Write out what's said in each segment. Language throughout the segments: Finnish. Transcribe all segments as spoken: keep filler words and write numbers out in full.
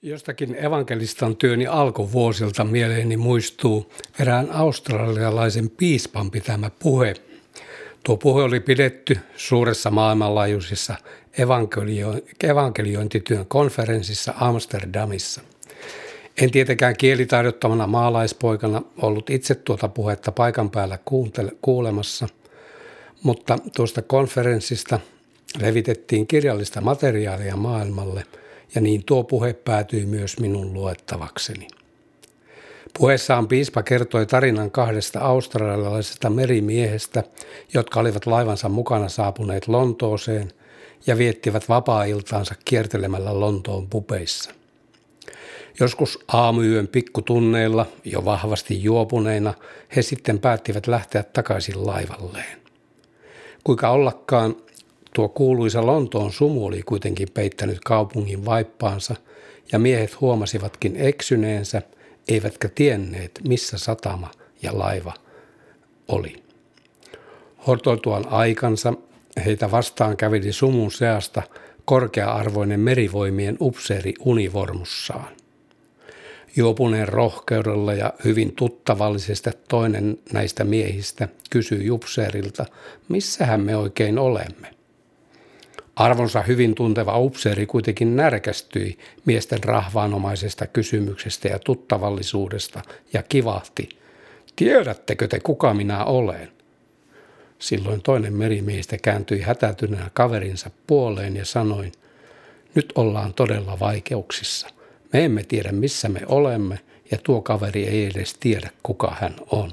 Jostakin evankelistan työni alkuvuosilta mieleeni muistuu erään australialaisen piispan pitämä puhe. Tuo puhe oli pidetty suuressa maailmanlaajuisessa evankelio- evankeliointityön konferenssissa Amsterdamissa. En tietenkään kielitaidottomana maalaispoikana ollut itse tuota puhetta paikan päällä kuuntele- kuulemassa, mutta tuosta konferenssista levitettiin kirjallista materiaalia maailmalle, ja niin tuo puhe päätyi myös minun luettavakseni. Puheessaan piispa kertoi tarinan kahdesta australialaisesta merimiehestä, jotka olivat laivansa mukana saapuneet Lontooseen ja viettivät vapaa-iltaansa kiertelemällä Lontoon pubeissa. Joskus aamuyön pikkutunneilla, jo vahvasti juopuneina, he sitten päättivät lähteä takaisin laivalleen. Kuinka ollakaan, tuo kuuluisa Lontoon sumu oli kuitenkin peittänyt kaupungin vaippaansa ja miehet huomasivatkin eksyneensä, eivätkä tienneet, missä satama ja laiva oli. Hortoiltuaan aikansa heitä vastaan käveli sumun seasta korkea-arvoinen merivoimien upseeri univormussaan. Juopuneen rohkeudella ja hyvin tuttavallisesti toinen näistä miehistä kysyi upseerilta, missähän me oikein olemme. Arvonsa hyvin tunteva upseeri kuitenkin närkästyi miesten rahvaanomaisesta kysymyksestä ja tuttavallisuudesta ja kivahti, tiedättekö te kuka minä olen? Silloin toinen merimiehistä kääntyi hätätyneenä kaverinsa puoleen ja sanoi, nyt ollaan todella vaikeuksissa. Me emme tiedä missä me olemme ja tuo kaveri ei edes tiedä kuka hän on.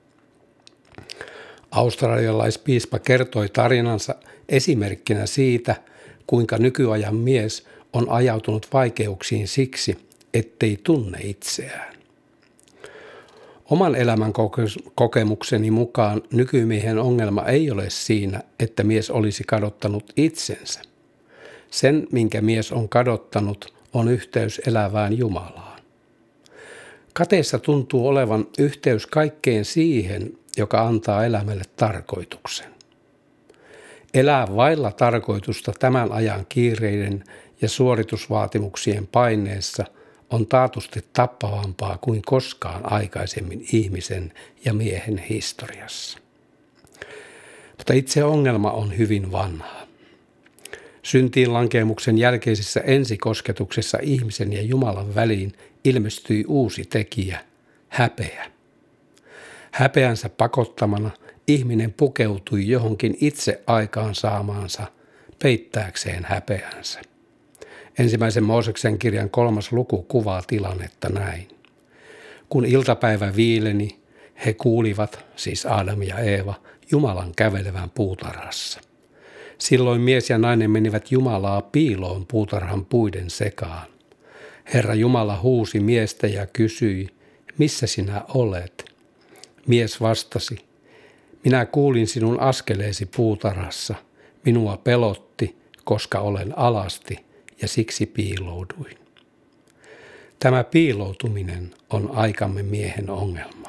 Australialaispiispa kertoi tarinansa esimerkkinä siitä, kuinka nykyajan mies on ajautunut vaikeuksiin siksi, ettei tunne itseään. Oman elämän kokemukseni mukaan nykymiehen ongelma ei ole siinä, että mies olisi kadottanut itsensä. Sen, minkä mies on kadottanut, on yhteys elävään Jumalaan. Kateessa tuntuu olevan yhteys kaikkeen siihen, joka antaa elämälle tarkoituksen. Elää vailla tarkoitusta tämän ajan kiireiden ja suoritusvaatimuksien paineessa on taatusti tappavampaa kuin koskaan aikaisemmin ihmisen ja miehen historiassa. Mutta itse ongelma on hyvin vanha. Syntiin lankeemuksen jälkeisessä ensikosketuksessa ihmisen ja Jumalan väliin ilmestyi uusi tekijä, häpeä. Häpeänsä pakottamana ihminen pukeutui johonkin itse aikaan saamaansa peittääkseen häpeänsä. Ensimmäisen Mooseksen kirjan kolmas luku kuvaa tilannetta näin. Kun iltapäivä viileni, he kuulivat, siis Adam ja Eeva, Jumalan kävelevän puutarhassa. Silloin mies ja nainen menivät Jumalaa piiloon puutarhan puiden sekaan. Herra Jumala huusi miestä ja kysyi, missä sinä olet? Mies vastasi, minä kuulin sinun askeleesi puutarhassa. Minua pelotti, koska olen alasti ja siksi piilouduin. Tämä piiloutuminen on aikamme miehen ongelma.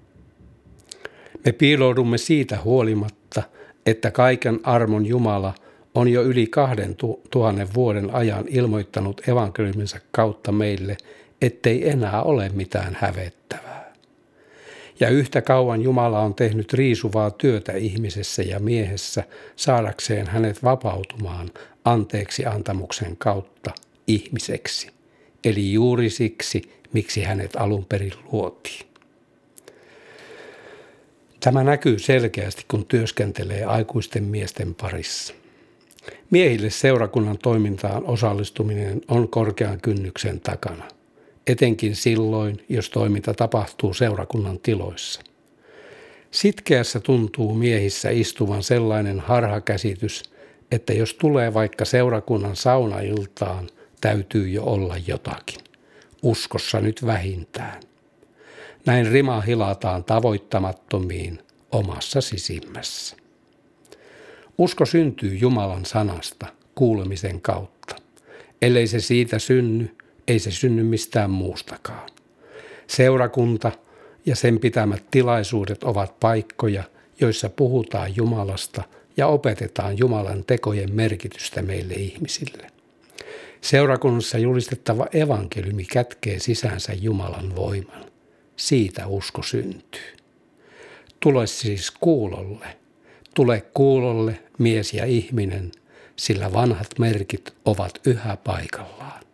Me piiloudumme siitä huolimatta, että kaiken armon Jumala on jo yli kahden tuhannen vuoden ajan ilmoittanut evankeliuminsa kautta meille, ettei enää ole mitään hävettävää. Ja yhtä kauan Jumala on tehnyt riisuvaa työtä ihmisessä ja miehessä saadakseen hänet vapautumaan anteeksi antamuksen kautta ihmiseksi, eli juuri siksi, miksi hänet alun perin luotiin. Tämä näkyy selkeästi, kun työskentelee aikuisten miesten parissa. Miehille seurakunnan toimintaan osallistuminen on korkean kynnyksen takana, etenkin silloin, jos toiminta tapahtuu seurakunnan tiloissa. Sitkeässä tuntuu miehissä istuvan sellainen harhakäsitys, että jos tulee vaikka seurakunnan saunailtaan, täytyy jo olla jotakin. Uskossa nyt vähintään. Näin rima hilataan tavoittamattomiin omassa sisimmässä. Usko syntyy Jumalan sanasta kuulemisen kautta. Ellei se siitä synny, ei se synny mistään muustakaan. Seurakunta ja sen pitämät tilaisuudet ovat paikkoja, joissa puhutaan Jumalasta ja opetetaan Jumalan tekojen merkitystä meille ihmisille. Seurakunnassa julistettava evankeliumi kätkee sisäänsä Jumalan voiman. Siitä usko syntyy. Tule siis kuulolle. Tule kuulolle, mies ja ihminen, sillä vanhat merkit ovat yhä paikallaan.